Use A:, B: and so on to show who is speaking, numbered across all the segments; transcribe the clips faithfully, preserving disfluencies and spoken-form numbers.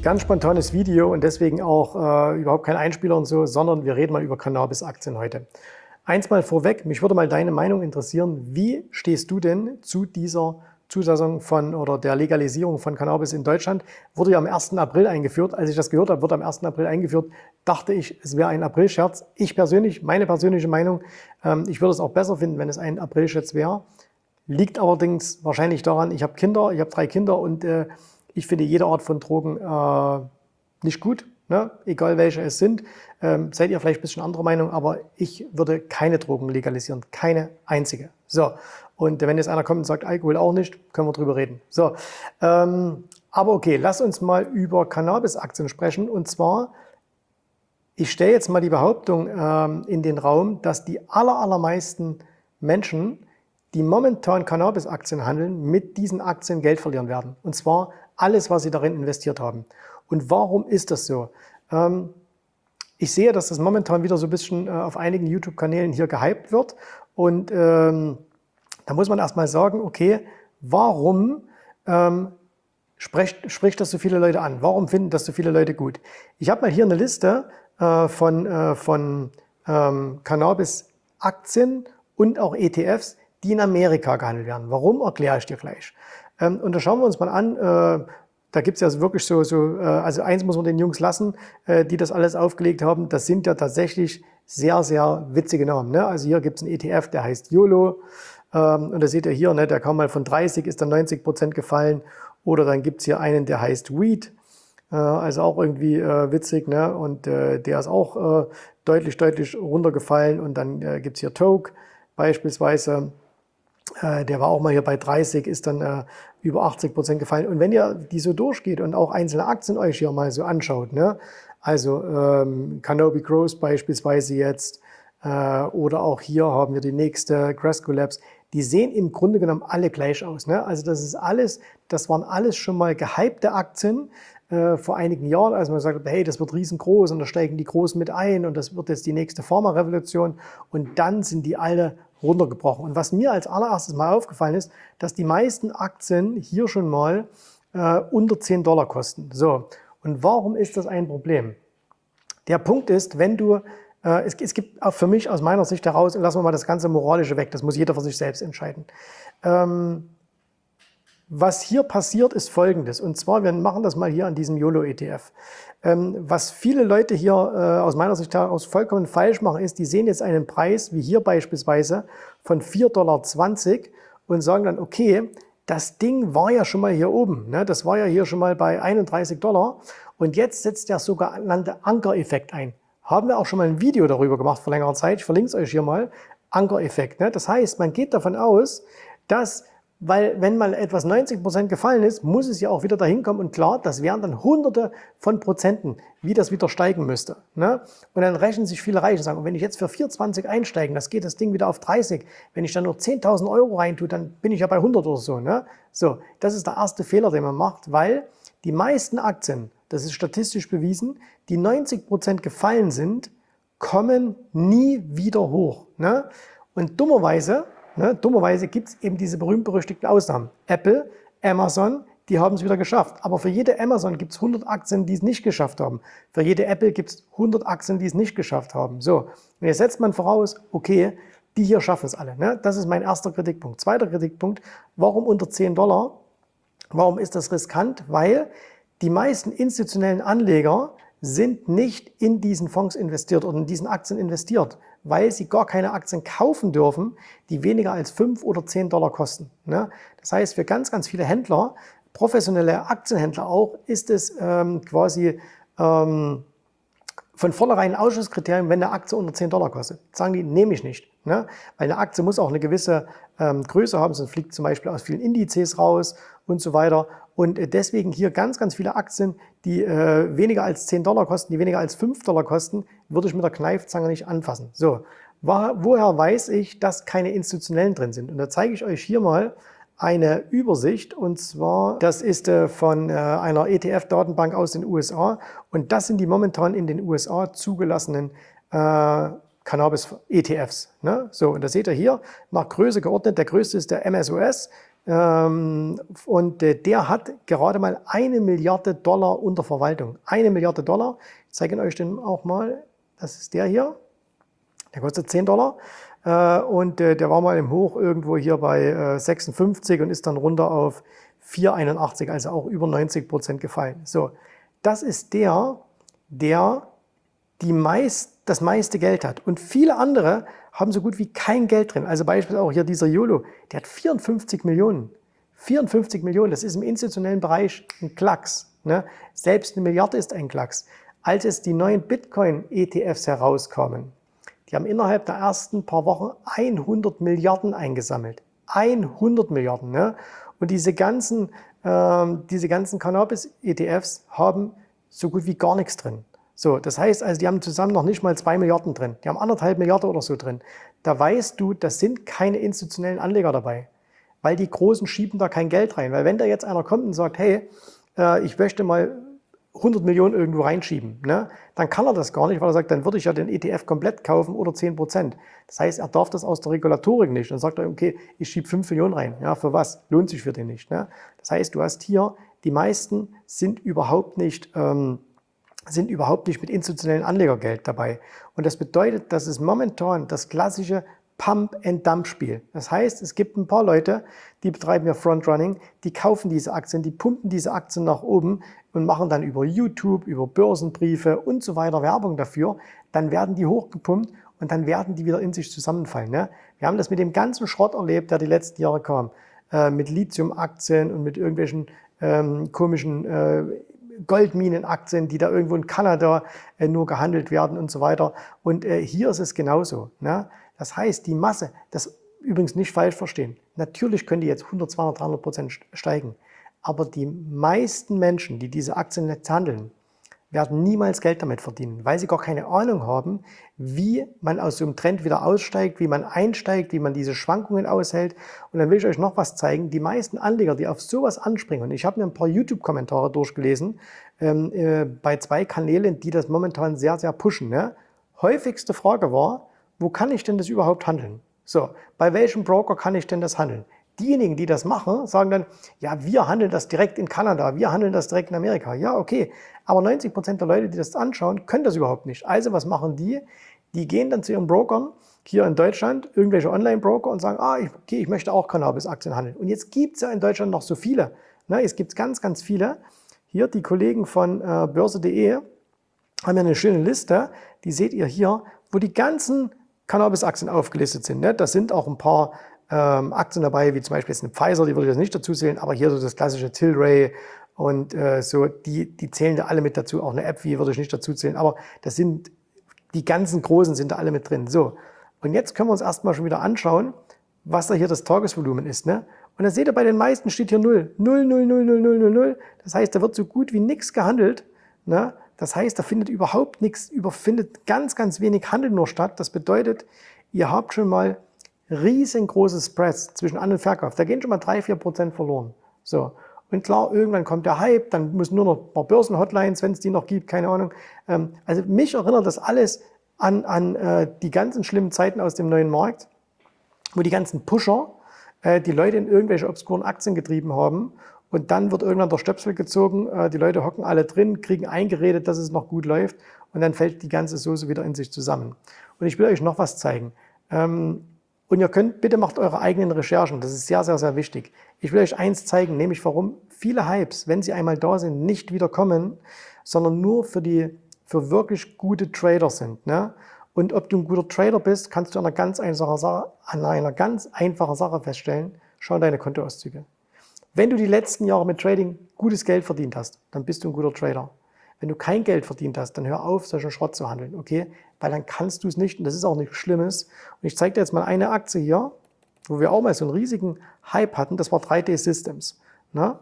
A: Ganz spontanes Video und deswegen auch äh, überhaupt kein Einspieler und so, sondern wir reden mal über Cannabis-Aktien heute. Eins mal vorweg, mich würde mal deine Meinung interessieren. Wie stehst du denn zu dieser Zulassung von oder der Legalisierung von Cannabis in Deutschland? Wurde ja am ersten April eingeführt. Als ich das gehört habe, wird am ersten April eingeführt, dachte ich, es wäre ein Aprilscherz. Ich persönlich, meine persönliche Meinung, ähm, ich würde es auch besser finden, wenn es ein Aprilscherz wäre. Liegt allerdings wahrscheinlich daran, ich habe Kinder, ich habe drei Kinder und äh, ich finde jede Art von Drogen äh, nicht gut, ne? Egal welche es sind. Ähm, seid ihr vielleicht ein bisschen anderer Meinung, aber ich würde keine Drogen legalisieren, keine einzige. So, und wenn jetzt einer kommt und sagt, Alkohol auch nicht, können wir drüber reden. So, ähm, aber okay, lass uns mal über Cannabis-Aktien sprechen. Und zwar, ich stelle jetzt mal die Behauptung ähm, in den Raum, dass die aller, allermeisten Menschen, die momentan Cannabis-Aktien handeln, mit diesen Aktien Geld verlieren werden. Und zwar alles, was sie darin investiert haben. Und warum ist das so? Ähm, ich sehe, dass das momentan wieder so ein bisschen äh, auf einigen YouTube-Kanälen hier gehypt wird. Und ähm, da muss man erstmal sagen, okay, warum ähm, spricht, spricht das so viele Leute an? Warum finden das so viele Leute gut? Ich habe mal hier eine Liste äh, von, äh, von ähm, Cannabis-Aktien und auch E T Fs, die in Amerika gehandelt werden. Warum, erkläre ich dir gleich. Ähm, und da schauen wir uns mal an, äh, da gibt es ja wirklich so, so äh, also eins muss man den Jungs lassen, äh, die das alles aufgelegt haben, das sind ja tatsächlich sehr, sehr witzige Namen. Ne? Also hier gibt es einen E T F, der heißt YOLO, ähm, und da seht ihr hier, ne, der kam mal von dreißig, ist dann neunzig Prozent gefallen, oder dann gibt es hier einen, der heißt Weed, äh, also auch irgendwie äh, witzig, ne? Und äh, der ist auch äh, deutlich, deutlich runtergefallen, und dann äh, gibt es hier Toke beispielsweise. Der war auch mal hier bei dreißig, ist dann äh, über achtzig Prozent gefallen. Und wenn ihr die so durchgeht und auch einzelne Aktien euch hier mal so anschaut, ne? Also ähm, Canopy Growth beispielsweise jetzt, äh, oder auch hier haben wir die nächste, Cresco Labs, die sehen im Grunde genommen alle gleich aus. Ne? Also das ist alles, das waren alles schon mal gehypte Aktien äh, vor einigen Jahren, als man sagt, hey, das wird riesengroß und da steigen die Großen mit ein und das wird jetzt die nächste Pharma-Revolution, und dann sind die alle runtergebrochen. Und was mir als allererstes mal aufgefallen ist, dass die meisten Aktien hier schon mal äh, unter zehn Dollar kosten. So, und warum ist das ein Problem? Der Punkt ist, wenn du, äh, es, es gibt auch für mich aus meiner Sicht heraus, und lassen wir mal das ganze Moralische weg, das muss jeder für sich selbst entscheiden. Ähm, Was hier passiert, ist Folgendes. Und zwar, wir machen das mal hier an diesem YOLO-E T F. Ähm, was viele Leute hier äh, aus meiner Sicht heraus vollkommen falsch machen, ist, die sehen jetzt einen Preis, wie hier beispielsweise, von vier Dollar zwanzig und sagen dann, okay, das Ding war ja schon mal hier oben. Ne? Das war ja hier schon mal bei einunddreißig Dollar. Und jetzt setzt der sogenannte Ankereffekt ein. Haben wir auch schon mal ein Video darüber gemacht vor längerer Zeit. Ich verlinke es euch hier mal. Ankereffekt. Ne? Das heißt, man geht davon aus, dass, weil wenn mal etwas neunzig Prozent gefallen ist, muss es ja auch wieder dahin kommen. Und klar, das wären dann Hunderte von Prozenten, wie das wieder steigen müsste. Ne? Und dann rechnen sich viele Reiche und sagen, wenn ich jetzt für vier zwanzig einsteige, das geht das Ding wieder auf dreißig. Wenn ich dann nur zehntausend Euro reintue, dann bin ich ja bei hundert oder so. Ne? So, das ist der erste Fehler, den man macht, weil die meisten Aktien, das ist statistisch bewiesen, die neunzig Prozent gefallen sind, kommen nie wieder hoch. Ne? Und dummerweise, ne, dummerweise gibt es eben diese berühmt-berüchtigten Ausnahmen. Apple, Amazon, die haben es wieder geschafft. Aber für jede Amazon gibt es hundert Aktien, die es nicht geschafft haben. Für jede Apple gibt es hundert Aktien, die es nicht geschafft haben. So, und jetzt setzt man voraus, okay, die hier schaffen es alle. Ne? Das ist mein erster Kritikpunkt. Zweiter Kritikpunkt, warum unter zehn Dollar? Warum ist das riskant? Weil die meisten institutionellen Anleger sind nicht in diesen Fonds investiert oder in diesen Aktien investiert, weil sie gar keine Aktien kaufen dürfen, die weniger als fünf oder zehn Dollar kosten. Ne? Das heißt, für ganz, ganz viele Händler, professionelle Aktienhändler auch, ist es ähm, quasi ähm, von vornherein ein Ausschlusskriterium, wenn eine Aktie unter zehn Dollar kostet. Sagen die, nehme ich nicht. Ne? Weil eine Aktie muss auch eine gewisse ähm, Größe haben, sonst fliegt zum Beispiel aus vielen Indizes raus und so weiter. Und äh, deswegen hier ganz, ganz viele Aktien, die äh, weniger als zehn Dollar kosten, die weniger als fünf Dollar kosten, würde ich mit der Kneifzange nicht anfassen. So, woher weiß ich, dass keine institutionellen drin sind? Und da zeige ich euch hier mal eine Übersicht, und zwar, das ist äh, von äh, einer E T F-Datenbank aus den U S A, und das sind die momentan in den U S A zugelassenen äh, Cannabis-E T Fs. Ne? So, und das seht ihr hier, nach Größe geordnet. Der größte ist der M S O S, Ähm, und äh, der hat gerade mal eine Milliarde Dollar unter Verwaltung. Eine Milliarde Dollar. Ich zeige euch den auch mal. Das ist der hier. Der kostet zehn Dollar. Äh, und äh, der war mal im Hoch irgendwo hier bei äh, sechsundfünfzig und ist dann runter auf vier Komma einundachtzig, also auch über neunzig Prozent gefallen. So, das ist der, der die meist, das meiste Geld hat. Und viele andere haben so gut wie kein Geld drin. Also beispielsweise auch hier dieser YOLO, der hat vierundfünfzig Millionen. vierundfünfzig Millionen, das ist im institutionellen Bereich ein Klacks. Ne? Selbst eine Milliarde ist ein Klacks. Als es die neuen Bitcoin-E T Fs herauskamen, die haben innerhalb der ersten paar Wochen hundert Milliarden eingesammelt. hundert Milliarden. Ne? Und diese ganzen, ähm, diese ganzen Cannabis-E T Fs haben so gut wie gar nichts drin. So, das heißt also, die haben zusammen noch nicht mal zwei Milliarden drin. Die haben anderthalb Milliarden oder so drin. Da weißt du, das sind keine institutionellen Anleger dabei. Weil die Großen schieben da kein Geld rein. Weil wenn da jetzt einer kommt und sagt, hey, äh, ich möchte mal hundert Millionen irgendwo reinschieben, ne? Dann kann er das gar nicht, weil er sagt, dann würde ich ja den E T F komplett kaufen oder zehn Prozent. Das heißt, er darf das aus der Regulatorik nicht. Dann sagt er, okay, ich schiebe fünf Millionen rein. Ja, für was? Lohnt sich für den nicht. Ne? Das heißt, du hast hier, die meisten sind überhaupt nicht, ähm, sind überhaupt nicht mit institutionellen Anlegergeld dabei. Und das bedeutet, dass es momentan das klassische Pump-and-Dump-Spiel. Das heißt, es gibt ein paar Leute, die betreiben ja Frontrunning, die kaufen diese Aktien, die pumpen diese Aktien nach oben und machen dann über YouTube, über Börsenbriefe und so weiter Werbung dafür. Dann werden die hochgepumpt und dann werden die wieder in sich zusammenfallen. Ne? Wir haben das mit dem ganzen Schrott erlebt, der die letzten Jahre kam. Äh, mit Lithium-Aktien und mit irgendwelchen ähm, komischen äh, Goldminenaktien, die da irgendwo in Kanada äh, nur gehandelt werden und so weiter. Und äh, hier ist es genauso. Ne? Das heißt, die Masse, das übrigens nicht falsch verstehen, natürlich können die jetzt hundert, zweihundert, dreihundert Prozent steigen, aber die meisten Menschen, die diese Aktien jetzt handeln, werden niemals Geld damit verdienen, weil sie gar keine Ahnung haben, wie man aus so einem Trend wieder aussteigt, wie man einsteigt, wie man diese Schwankungen aushält. Und dann will ich euch noch was zeigen. Die meisten Anleger, die auf sowas anspringen, und ich habe mir ein paar YouTube-Kommentare durchgelesen, ähm, äh, bei zwei Kanälen, die das momentan sehr, sehr pushen. Ne? Häufigste Frage war, wo kann ich denn das überhaupt handeln? So, bei welchem Broker kann ich denn das handeln? Diejenigen, die das machen, sagen dann, ja, wir handeln das direkt in Kanada, wir handeln das direkt in Amerika. Ja, okay, aber neunzig Prozent der Leute, die das anschauen, können das überhaupt nicht. Also was machen die? Die gehen dann zu ihren Brokern hier in Deutschland, irgendwelche Online-Broker und sagen, ah, okay, ich möchte auch Cannabis-Aktien handeln. Und jetzt gibt es ja in Deutschland noch so viele. Ne, es gibt ganz, ganz viele. Hier die Kollegen von äh, börse punkt de haben ja eine schöne Liste, die seht ihr hier, wo die ganzen Cannabis-Aktien aufgelistet sind. Ne? Da sind auch ein paar ähm, Aktien dabei, wie zum Beispiel jetzt eine Pfizer, die würde ich jetzt nicht dazu zählen, aber hier so das klassische Tilray und äh, so, die, die zählen da alle mit dazu. Auch eine AbbVie würde ich nicht dazu zählen, aber das sind, die ganzen Großen sind da alle mit drin. So, und jetzt können wir uns erstmal schon wieder anschauen, was da hier das Tagesvolumen ist. Ne? Und da seht ihr, bei den meisten steht hier null. null, null, null, null, null, null. Das heißt, da wird so gut wie nichts gehandelt. Ne? Das heißt, da findet überhaupt nichts, findet ganz, ganz wenig Handel nur statt. Das bedeutet, ihr habt schon mal riesengroße Spreads zwischen An- und Verkauf. Da gehen schon mal drei, vier Prozent verloren. So. Und klar, irgendwann kommt der Hype, dann müssen nur noch ein paar Börsen-Hotlines, wenn es die noch gibt, keine Ahnung. Ähm, also mich erinnert das alles an, an äh, die ganzen schlimmen Zeiten aus dem neuen Markt, wo die ganzen Pusher äh, die Leute in irgendwelche obskuren Aktien getrieben haben. Und dann wird irgendwann der Stöpsel gezogen, äh, die Leute hocken alle drin, kriegen eingeredet, dass es noch gut läuft und dann fällt die ganze Soße wieder in sich zusammen. Und ich will euch noch was zeigen. Ähm, und ihr könnt, bitte macht eure eigenen Recherchen, das ist sehr, sehr, sehr wichtig. Ich will euch eins zeigen, nämlich warum viele Hypes, wenn sie einmal da sind, nicht wieder kommen, sondern nur für, die, für wirklich gute Trader sind. Ne? Und ob du ein guter Trader bist, kannst du an einer ganz einfachen Sache, an einer ganz einfachen Sache feststellen. Schau in deine Kontoauszüge. Wenn du die letzten Jahre mit Trading gutes Geld verdient hast, dann bist du ein guter Trader. Wenn du kein Geld verdient hast, dann hör auf, solchen Schrott zu handeln, okay? Weil dann kannst du es nicht und das ist auch nichts Schlimmes. Und ich zeige dir jetzt mal eine Aktie hier, wo wir auch mal so einen riesigen Hype hatten, das war drei D Systems. Ne?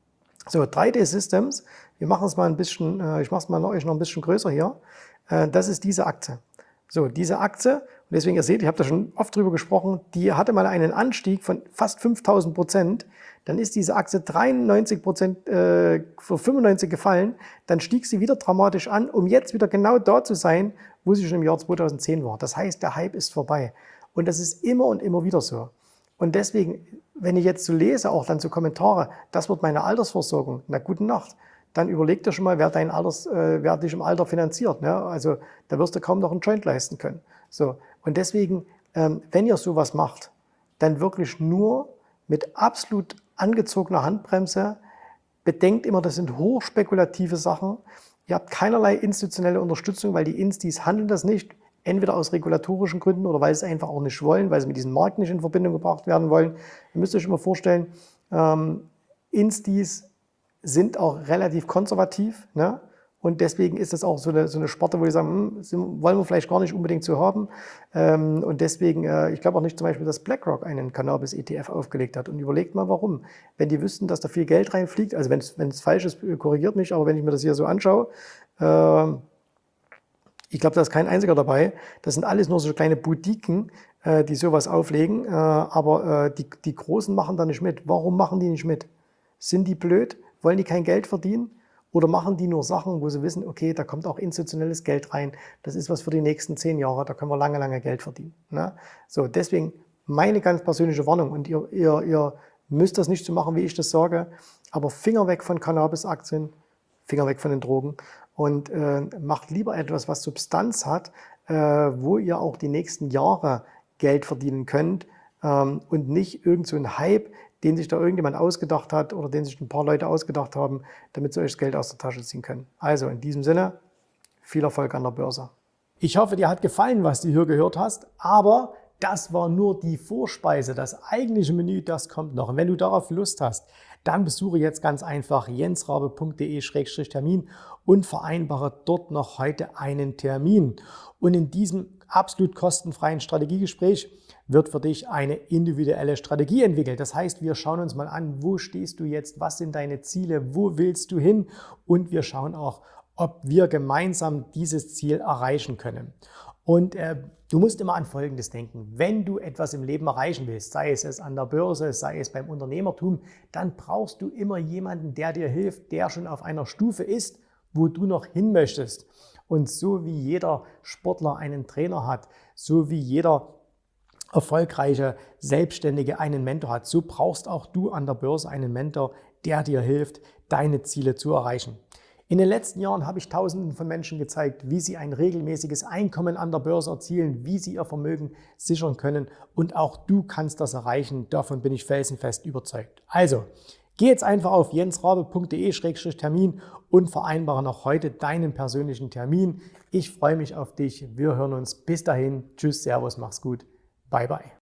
A: So, drei D Systems, wir machen es mal ein bisschen, ich mache es mal euch noch ein bisschen größer hier. Das ist diese Aktie. So, diese Aktie, und deswegen, ihr seht, ich habe da schon oft drüber gesprochen, die hatte mal einen Anstieg von fast fünftausend Prozent. Dann ist diese Aktie dreiundneunzig Prozent äh, für fünfundneunzig gefallen. Dann stieg sie wieder dramatisch an, um jetzt wieder genau da zu sein, wo sie schon im Jahr zweitausendzehn war. Das heißt, der Hype ist vorbei. Und das ist immer und immer wieder so. Und deswegen wenn ich jetzt so lese, auch dann so Kommentare, das wird meine Altersversorgung, na gute Nacht. Dann überleg dir schon mal, wer, dein Alters, äh, wer dich im Alter finanziert. Ne? Also da wirst du kaum noch einen Joint leisten können. So. Und deswegen, ähm, wenn ihr sowas macht, dann wirklich nur mit absolut angezogener Handbremse. Bedenkt immer, das sind hochspekulative Sachen. Ihr habt keinerlei institutionelle Unterstützung, weil die Instis handeln das nicht. Entweder aus regulatorischen Gründen oder weil sie es einfach auch nicht wollen, weil sie mit diesem Markt nicht in Verbindung gebracht werden wollen. Ihr müsst euch immer vorstellen, ähm, Instis sind auch relativ konservativ, ne? Und deswegen ist das auch so eine, so eine Sparte, wo die sagen, hm, wollen wir vielleicht gar nicht unbedingt so haben. Ähm, und deswegen, äh, ich glaube auch nicht zum Beispiel, dass BlackRock einen Cannabis-E T F aufgelegt hat. Und überlegt mal, warum. Wenn die wüssten, dass da viel Geld reinfliegt, also wenn es falsch ist, korrigiert mich, aber wenn ich mir das hier so anschaue, äh, ich glaube, da ist kein einziger dabei. Das sind alles nur so kleine Boutiquen, äh, die sowas auflegen. Äh, aber äh, die, die Großen machen da nicht mit. Warum machen die nicht mit? Sind die blöd? Wollen die kein Geld verdienen? Oder machen die nur Sachen, wo sie wissen, okay, da kommt auch institutionelles Geld rein. Das ist was für die nächsten zehn Jahre. Da können wir lange, lange Geld verdienen. Ne? So, deswegen meine ganz persönliche Warnung. Und ihr, ihr, ihr müsst das nicht so machen, wie ich das sage. Aber Finger weg von Cannabis-Aktien, Finger weg von den Drogen. Und äh, macht lieber etwas, was Substanz hat, äh, wo ihr auch die nächsten Jahre Geld verdienen könnt ähm, und nicht irgend so ein Hype, den sich da irgendjemand ausgedacht hat oder den sich ein paar Leute ausgedacht haben, damit sie euch das Geld aus der Tasche ziehen können. Also in diesem Sinne, viel Erfolg an der Börse. Ich hoffe, dir hat gefallen, was du hier gehört hast, aber das war nur die Vorspeise. Das eigentliche Menü, das kommt noch. Und wenn du darauf Lust hast, dann besuche jetzt ganz einfach jensrabe punkt de Schrägstrich Termin und vereinbare dort noch heute einen Termin. Und in diesem absolut kostenfreien Strategiegespräch wird für dich eine individuelle Strategie entwickelt. Das heißt, wir schauen uns mal an, wo stehst du jetzt, was sind deine Ziele, wo willst du hin, und wir schauen auch, ob wir gemeinsam dieses Ziel erreichen können. Und äh, du musst immer an Folgendes denken: Wenn du etwas im Leben erreichen willst, sei es, es an der Börse, sei es beim Unternehmertum, dann brauchst du immer jemanden, der dir hilft, der schon auf einer Stufe ist, wo du noch hin möchtest. Und so wie jeder Sportler einen Trainer hat, so wie jeder erfolgreiche Selbstständige einen Mentor hat, so brauchst auch du an der Börse einen Mentor, der dir hilft, deine Ziele zu erreichen. In den letzten Jahren habe ich Tausenden von Menschen gezeigt, wie sie ein regelmäßiges Einkommen an der Börse erzielen, wie sie ihr Vermögen sichern können, und auch du kannst das erreichen. Davon bin ich felsenfest überzeugt. Also, geh jetzt einfach auf jensrabe punkt de Schrägstrich Termin und vereinbare noch heute deinen persönlichen Termin. Ich freue mich auf dich. Wir hören uns. Bis dahin. Tschüss, Servus, mach's gut. Bye, bye.